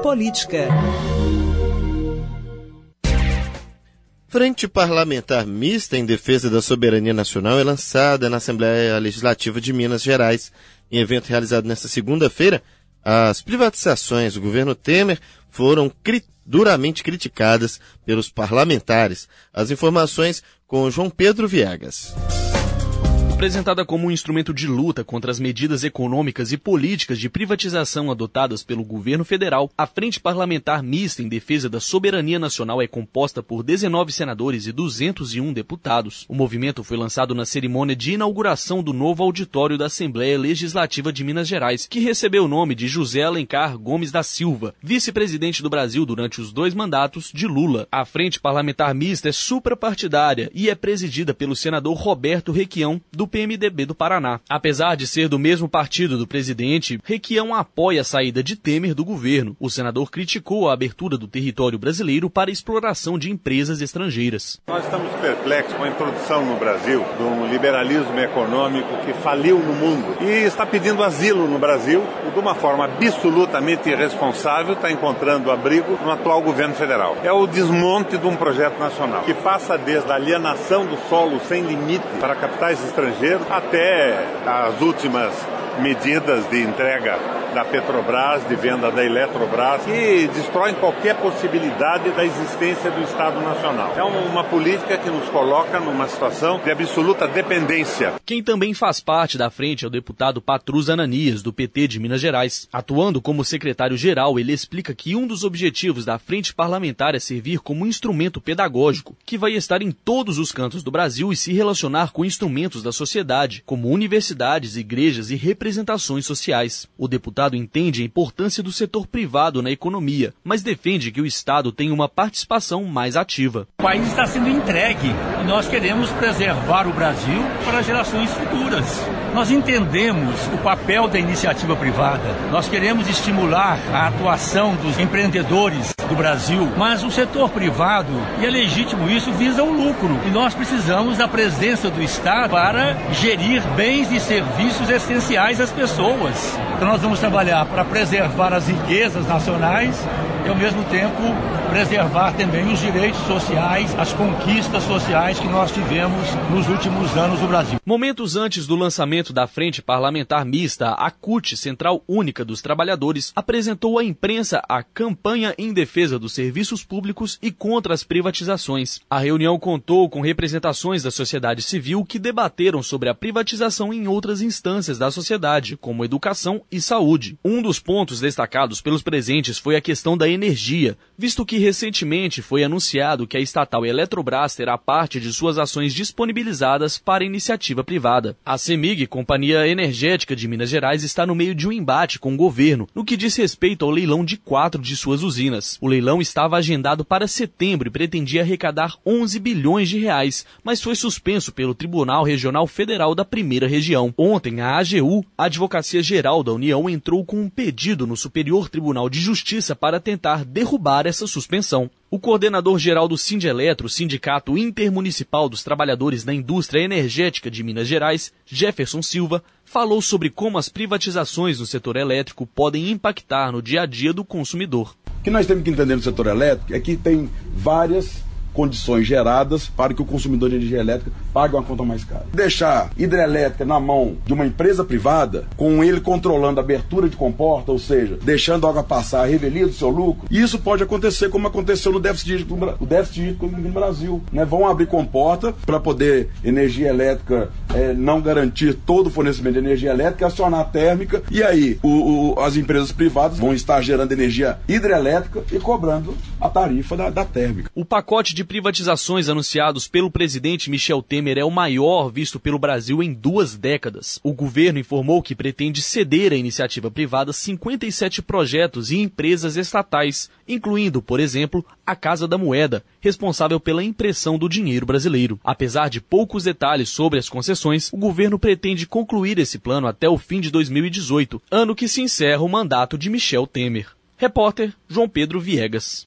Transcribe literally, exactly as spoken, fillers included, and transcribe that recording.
política. Frente Parlamentar Mista em Defesa da Soberania Nacional é lançada na Assembleia Legislativa de Minas Gerais. Em evento realizado nesta segunda-feira, as privatizações do governo Temer foram cri- duramente criticadas pelos parlamentares. As informações com João Pedro Viegas. Apresentada como um instrumento de luta contra as medidas econômicas e políticas de privatização adotadas pelo governo federal, a Frente Parlamentar Mista em Defesa da Soberania Nacional é composta por dezenove senadores e duzentos e um deputados. O movimento foi lançado na cerimônia de inauguração do novo auditório da Assembleia Legislativa de Minas Gerais, que recebeu o nome de José Alencar Gomes da Silva, vice-presidente do Brasil durante os dois mandatos de Lula. A Frente Parlamentar Mista é suprapartidária e é presidida pelo senador Roberto Requião, do P M D B do Paraná. Apesar de ser do mesmo partido do presidente, Requião apoia a saída de Temer do governo. O senador criticou a abertura do território brasileiro para a exploração de empresas estrangeiras. Nós estamos perplexos com a introdução no Brasil de um liberalismo econômico que faliu no mundo e está pedindo asilo no Brasil e, de uma forma absolutamente irresponsável, está encontrando abrigo no atual governo federal. É o desmonte de um projeto nacional que faça desde a alienação do solo sem limite para capitais estrangeiros até as últimas medidas de entrega da Petrobras, de venda da Eletrobras, que destroem qualquer possibilidade da existência do Estado Nacional. É uma política que nos coloca numa situação de absoluta dependência. Quem também faz parte da frente é o deputado Patrus Ananias, do P T de Minas Gerais. Atuando como secretário-geral, ele explica que um dos objetivos da frente parlamentar é servir como instrumento pedagógico, que vai estar em todos os cantos do Brasil e se relacionar com instrumentos da sociedade, como universidades, igrejas e representações sociais. O deputado entende a importância do setor privado na economia, mas defende que o Estado tenha uma participação mais ativa. O país está sendo entregue e nós queremos preservar o Brasil para gerações futuras. Nós entendemos o papel da iniciativa privada, nós queremos estimular a atuação dos empreendedores do Brasil, mas o setor privado, e é legítimo isso, visa o lucro. E nós precisamos da presença do Estado para gerir bens e serviços essenciais às pessoas. Então nós vamos trabalhar para preservar as riquezas nacionais e, ao mesmo tempo, preservar também os direitos sociais, as conquistas sociais que nós tivemos nos últimos anos do Brasil. Momentos antes do lançamento da Frente Parlamentar Mista, a C U T, Central Única dos Trabalhadores, apresentou à imprensa a campanha em defesa dos serviços públicos e contra as privatizações. A reunião contou com representações da sociedade civil que debateram sobre a privatização em outras instâncias da sociedade, como educação e saúde. Um dos pontos destacados pelos presentes foi a questão da energia, visto que recentemente foi anunciado que a estatal Eletrobras terá parte de suas ações disponibilizadas para iniciativa privada. A CEMIG, Companhia Energética de Minas Gerais, está no meio de um embate com o governo, no que diz respeito ao leilão de quatro de suas usinas. O leilão estava agendado para setembro e pretendia arrecadar onze bilhões de reais, mas foi suspenso pelo Tribunal Regional Federal da Primeira Região. Ontem, a A G U, a Advocacia Geral da União, entrou com um pedido no Superior Tribunal de Justiça para tentar derrubar essa suspensão. O coordenador-geral do Sindeletro, Sindicato Intermunicipal dos Trabalhadores da Indústria Energética de Minas Gerais, Jefferson Silva, falou sobre como as privatizações no setor elétrico podem impactar no dia a dia do consumidor. O que nós temos que entender no setor elétrico é que tem várias condições geradas para que o consumidor de energia elétrica pague uma conta mais cara. Deixar hidrelétrica na mão de uma empresa privada, com ele controlando a abertura de comporta, ou seja, deixando a água passar a revelia do seu lucro, e isso pode acontecer como aconteceu no déficit hídrico no, déficit hídrico no Brasil. Né? Vão abrir comporta para poder energia elétrica é, não garantir todo o fornecimento de energia elétrica, acionar a térmica, e aí o, o, as empresas privadas vão estar gerando energia hidrelétrica e cobrando a tarifa da, da térmica. O pacote de privatizações anunciados pelo presidente Michel Temer é o maior visto pelo Brasil em duas décadas. O governo informou que pretende ceder à iniciativa privada cinquenta e sete projetos e empresas estatais, incluindo, por exemplo, a Casa da Moeda, responsável pela impressão do dinheiro brasileiro. Apesar de poucos detalhes sobre as concessões, o governo pretende concluir esse plano até o fim de dois mil e dezoito, ano que se encerra o mandato de Michel Temer. Repórter João Pedro Viegas.